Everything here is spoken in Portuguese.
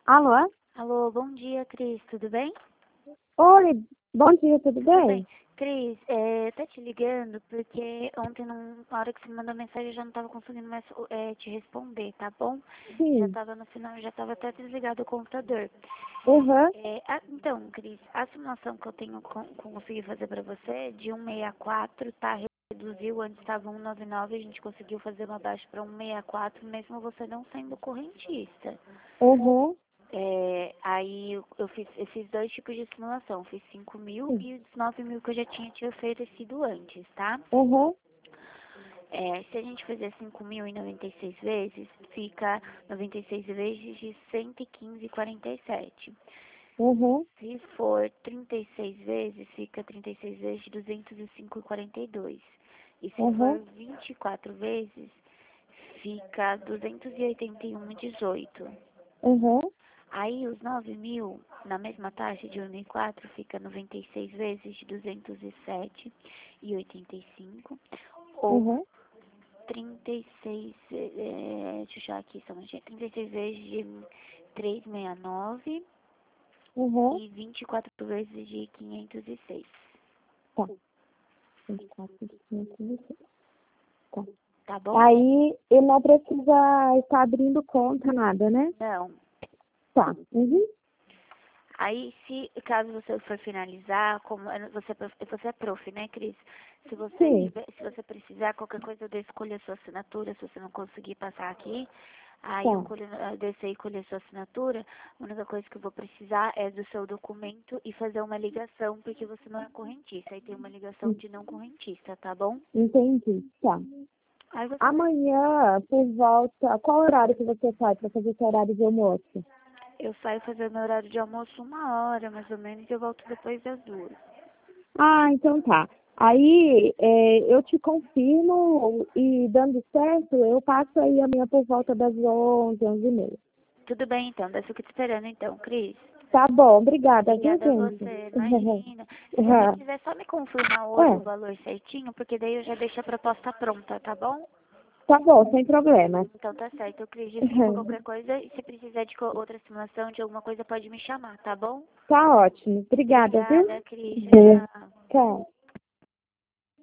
Alô? Alô, bom dia, Cris, tudo bem? Oi, bom dia, tudo Tudo bem. bem? Cris, tá te ligando porque ontem, na hora que você me mandou mensagem, eu já não estava conseguindo mais te responder, tá bom? Já Sim. estava no final, já estava até desligado o computador. Uhum. Então, Cris, a simulação que eu tenho consegui fazer para você é de 164, tá? Reduziu, antes estava 199, a gente conseguiu fazer uma baixa para 164, mesmo você não sendo correntista. Uhum. Aí eu fiz dois tipos de simulação, fiz 5.000 Sim. e os 9.000 que eu já tinha oferecido antes, tá? Uhum. Se a gente fizer 5.000 em 96 vezes, fica 96 vezes de 115,47. Uhum. Se for 36 vezes, fica 36 vezes de 205,42. E se for Uhum. 24 vezes, fica 281,18. Uhum. Aí os 9.000, na mesma taxa de 1.004, fica 96 vezes de 207,85. Ou Uhum. 36, deixa eu achar aqui, só um minutinho, 36 vezes de 369 Uhum. e 24 vezes de 506. Tá. 24, 25, 26. Tá. Tá bom? Aí, ele não precisa estar abrindo conta, nada, né? Não. Tá. Uhum. Aí, se caso você for finalizar, como você é prof, né, Cris? Sim. Se você precisar, qualquer coisa eu escolho a sua assinatura, se você não conseguir passar aqui, aí Tá. eu descer e colher sua assinatura. A única coisa que eu vou precisar é do seu documento e fazer uma ligação, porque você não é correntista. Aí tem uma ligação de não correntista, tá bom? Entendi. Tá. Aí você Amanhã, por volta, qual horário que você faz para fazer esse horário de almoço? Eu saio fazer meu horário de almoço 1 hora, mais ou menos, e eu volto depois das 2. Ah, então tá. Aí eu te confirmo e dando certo, eu passo aí amanhã por volta das 11, 11h30. Tudo bem, então. Eu fico te esperando, então, Cris. Tá bom, obrigada, viu, Obrigada a gente? você. Imagina. Se você quiser só me confirmar hoje o É, valor certinho, porque daí eu já deixo a proposta pronta, tá bom? tá bom, sem problema. Então tá certo. Cris, desculpa qualquer coisa. E se precisar de outra simulação, de alguma coisa, pode me chamar, tá bom? Tá ótimo, obrigada, viu? Obrigada, Cris. Tchau, tchau. Tchau.